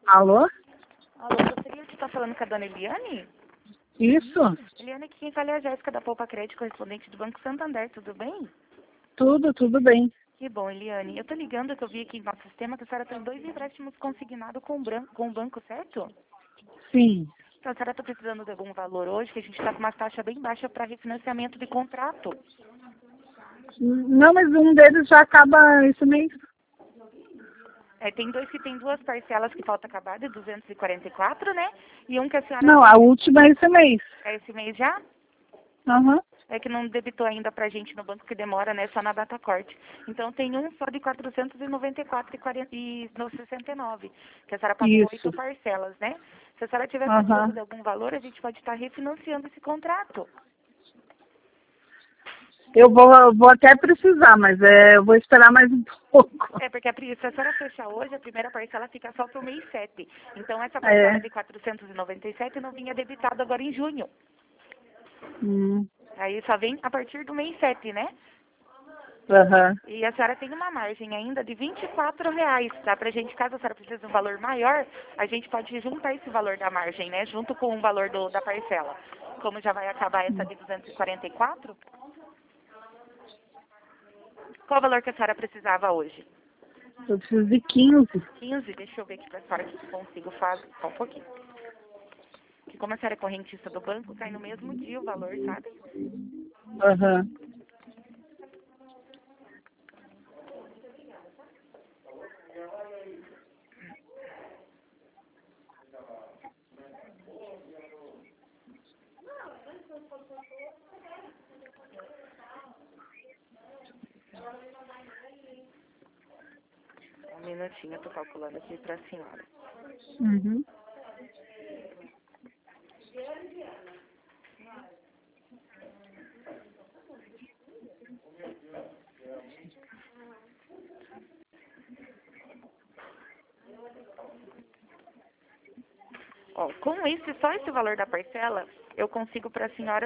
Alô? Alô, gostaria de estar falando com a dona Eliane? Isso? Eliane, aqui quem fala é a Jéssica da Poupa Crédito, correspondente do Banco Santander, tudo bem? Tudo bem. Que bom, Eliane. Eu tô ligando que eu vi aqui no nosso sistema que a senhora tem 2 empréstimos consignados com o banco, certo? Sim. Então a senhora está precisando de algum valor hoje, que a gente está com uma taxa bem baixa para refinanciamento de contrato. Não, mas um deles já acaba esse mês. Tem dois que tem 2 parcelas que falta acabar, de 244, né? E um que a senhora Não, a última é esse mês. é esse mês já? Aham. É que não debitou ainda pra gente no banco, que demora, né? Só na data corte. Então tem um só de 494,69, que a senhora pagou 8 Isso. parcelas, né? Se a senhora tiver precisando Aham. de algum valor, a gente pode estar refinanciando esse contrato. Eu vou até precisar, mas eu vou esperar mais um pouco. É, porque se a senhora fechar hoje, a primeira parcela fica só pro mês 7. Então essa É. parcela de 497 não vinha debitada agora em junho. Hum. Aí só vem a partir do mês 7, né? Aham. E a senhora tem uma margem ainda de R$ 24. Dá pra gente, caso a senhora precise de um valor maior, a gente pode juntar esse valor da margem, né? Junto com o valor da parcela. Como já vai acabar essa de 244, qual o valor que a senhora precisava hoje? Eu preciso de 15. 15, deixa eu ver aqui pra senhora que consigo fazer só um pouquinho. Que como a senhora é correntista do banco, cai no mesmo dia o valor, sabe? Aham. Um minutinho, eu tô calculando aqui pra senhora. Uhum. Ó, só esse valor da parcela, eu consigo para a senhora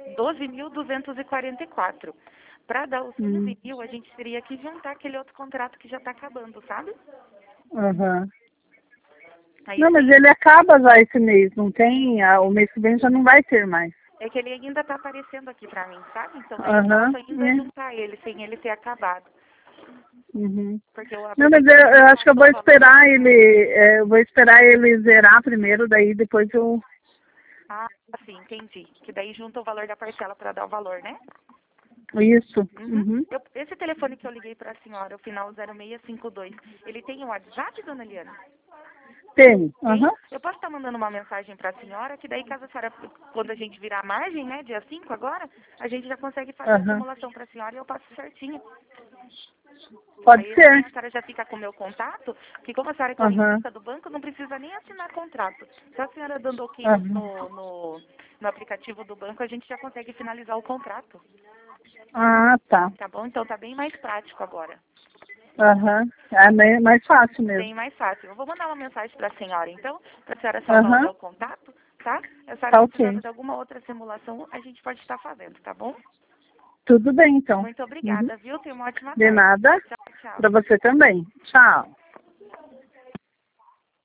12.244. Para dar os 15 mil, a gente teria que juntar aquele outro contrato que já está acabando, sabe? Aham. Aí Não, mas ele acaba já esse mês, não tem? O mês que vem já não vai ter mais. é que ele ainda está aparecendo aqui para mim, sabe? Então daí eu Aham. posso ainda juntar ele sem ele ter acabado. Uhum. Porque eu Não, mas aproveitei que eu acho que eu passou vou o valor. esperar eu vou esperar ele zerar primeiro, daí depois eu... Ah, sim, entendi. Que daí junta o valor da parcela para dar o valor, né? Isso. Uhum. Uhum. Esse telefone que eu liguei para a senhora, o final 0652, ele tem o WhatsApp, dona Eliana? Tem. Tem? Aham. Eu posso estar mandando uma mensagem para a senhora, que daí caso a senhora, quando a gente virar a margem, né, dia 5 agora, a gente já consegue fazer a Aham. simulação para a senhora e eu passo certinho. Pode Aí assim ser. a senhora já fica com o meu contato, que como a senhora é Aham. correntista do banco, não precisa nem assinar contrato. Só a senhora dando ok Aham. no aplicativo do banco, a gente já consegue finalizar o contrato. Ah, tá. Tá bom? Então tá bem mais prático agora. Aham. É mais fácil mesmo. Bem mais fácil. Eu vou mandar uma mensagem para a senhora, então, para a senhora salvar o Aham. meu contato, tá? A senhora Tá precisando ok. de alguma outra simulação, a gente pode estar fazendo, tá bom? Tudo bem, então. Muito Uhum. obrigada, viu? Tenha uma ótima De tarde. nada. Tchau, tchau. Para você também. Tchau.